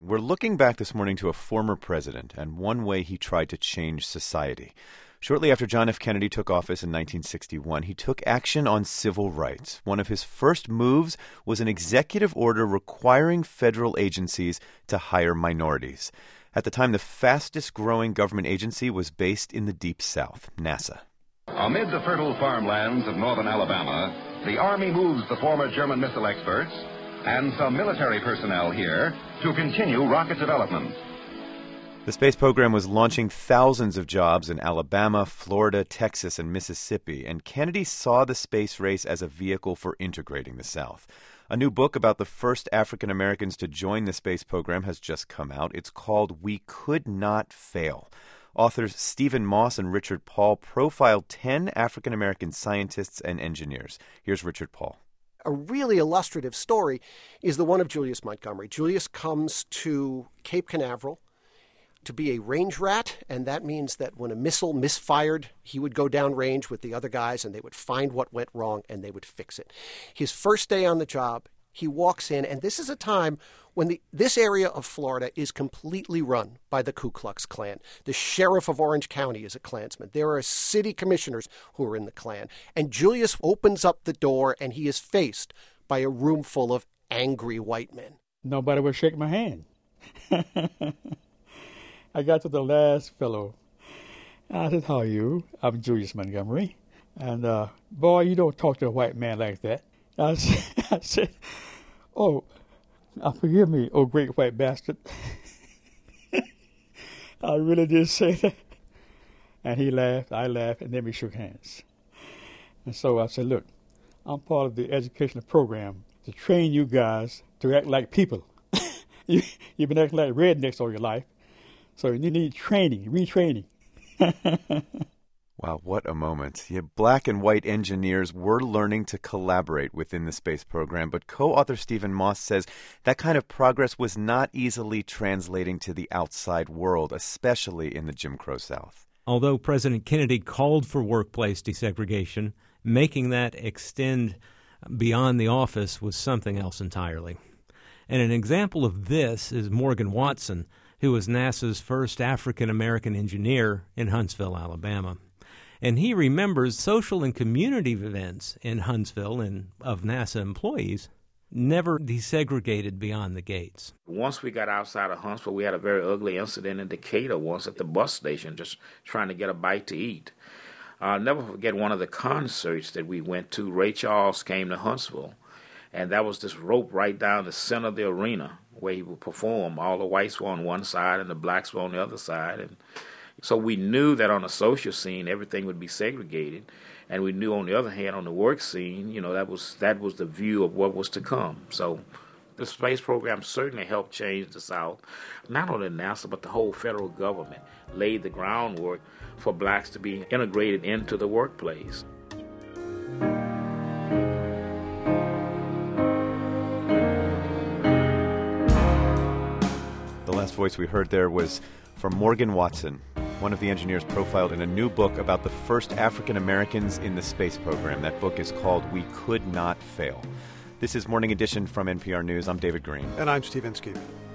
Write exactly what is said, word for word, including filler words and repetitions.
We're looking back this morning to a former president and one way he tried to change society. Shortly after John F. Kennedy took office in nineteen sixty-one, he took action on civil rights. One of his first moves was an executive order requiring federal agencies to hire minorities. At the time, the fastest-growing government agency was based in the Deep South, NASA. Amid the fertile farmlands of northern Alabama, the Army moves the former German missile experts and some military personnel here to continue rocket development. The space program was launching thousands of jobs in Alabama, Florida, Texas, and Mississippi, and Kennedy saw the space race as a vehicle for integrating the South. A new book about the first African Americans to join the space program has just come out. It's called We Could Not Fail. Authors Stephen Moss and Richard Paul profiled ten African American scientists and engineers. Here's Richard Paul. A really illustrative story is the one of Julius Montgomery. Julius comes to Cape Canaveral to be a range rat, and that means that when a missile misfired, he would go downrange with the other guys, and they would find what went wrong, and they would fix it. His first day on the job, he walks in, and this is a time when the, this area of Florida is completely run by the Ku Klux Klan. The sheriff of Orange County is a Klansman. There are city commissioners who are in the Klan. And Julius opens up the door, and he is faced by a room full of angry white men. Nobody would shake my hand. I got to the last fellow. I said, how are you? I'm Julius Montgomery. And, uh, boy, you don't talk to a white man like that. I said, I said oh, uh, forgive me, oh great white bastard. I really did say that. And he laughed, I laughed, and then we shook hands. And so I said, look, I'm part of the educational program to train you guys to act like people. you, you've been acting like rednecks all your life. So you need training, retraining. Wow, what a moment. Yeah, black and white engineers were learning to collaborate within the space program, but co-author Stephen Moss says that kind of progress was not easily translating to the outside world, especially in the Jim Crow South. Although President Kennedy called for workplace desegregation, making that extend beyond the office was something else entirely. And an example of this is Morgan Watson, who was NASA's first African-American engineer in Huntsville, Alabama. And he remembers social and community events in Huntsville and of NASA employees never desegregated beyond the gates. Once we got outside of Huntsville, we had a very ugly incident in Decatur once at the bus station, just trying to get a bite to eat. I'll never forget one of the concerts that we went to. Ray Charles came to Huntsville, and that was this rope right down the center of the arena where he would perform. All the whites were on one side and the blacks were on the other side. And so we knew that on the social scene, everything would be segregated. And we knew, on the other hand, on the work scene, you know, that was that was the view of what was to come. So the space program certainly helped change the South. Not only NASA, but the whole federal government laid the groundwork for blacks to be integrated into the workplace. The last voice we heard there was from Morgan Watson, one of the engineers profiled in a new book about the first African Americans in the space program. That book is called We Could Not Fail. This is Morning Edition from N P R News. I'm David Green. And I'm Steve Inskeep.